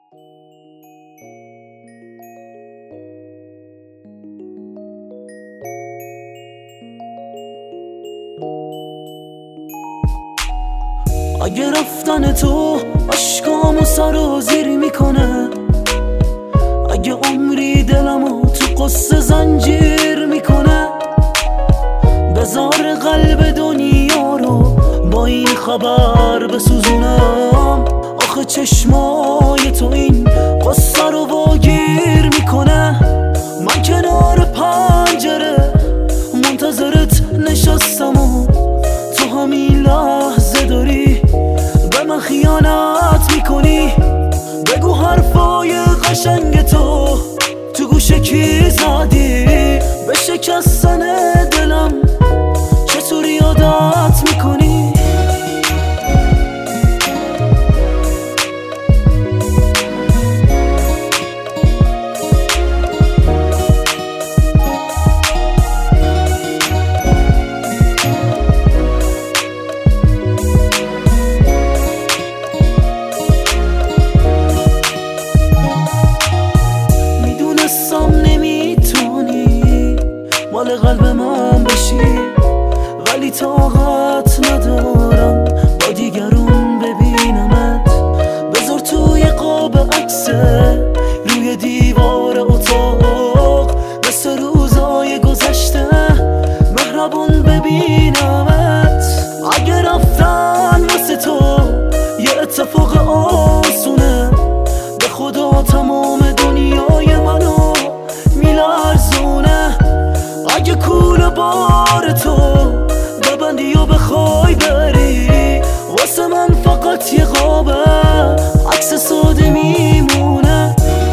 اگه رفتن تو عشقامو سر و زیر میکنه، اگه عمری دلمو تو قصه زنجیر میکنه، بذار قلب دنیا رو با این خبر بسوزونم. آخه چشمای تو این قصه رو واگیر میکنه. من کنار پنجره منتظرت نشستم و تو همین لحظه داری به من خیانت میکنی. بگو حرفای قشنگ تو گوش کی زدی؟ به شکستن دلم چطوری عادت میکنی؟ مال قلب من بشی، ولی طاقت ندارم با دیگرون ببینمت. بذار توی قاب عکسه روی دیوار اتاق، مثل روزای گذشته مهربون ببینمت. اگه رفتن واسه تو یه اتفاق آسونه، به خدا تمام دنیای منو میلرزونه. اگه کوله بار تو ببندی و بخوای بری، واسه من فقط یه قابه عکس ساده میمونه.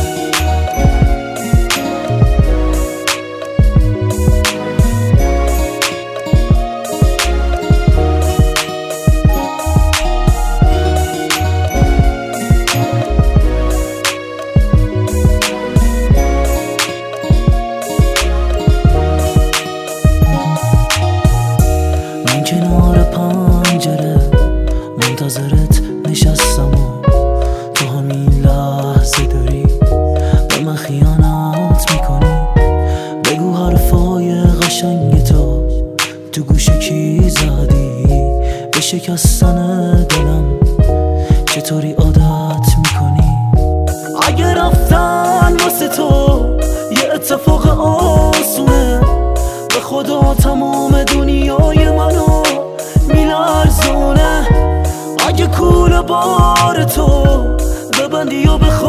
کنار پنجره منتظرت نشستم و تو همین لحظه داری به من خیانت میکنی. بگو حرفای قشنگ تو گوش کی زدی؟ به شکستن دلم چطوری عادت میکنی؟ اگه رفتن واسه تو یه اتفاق آسونه، به خدا تمام دنیای منو میلرزونه. اگه کوله بار تو ببندی و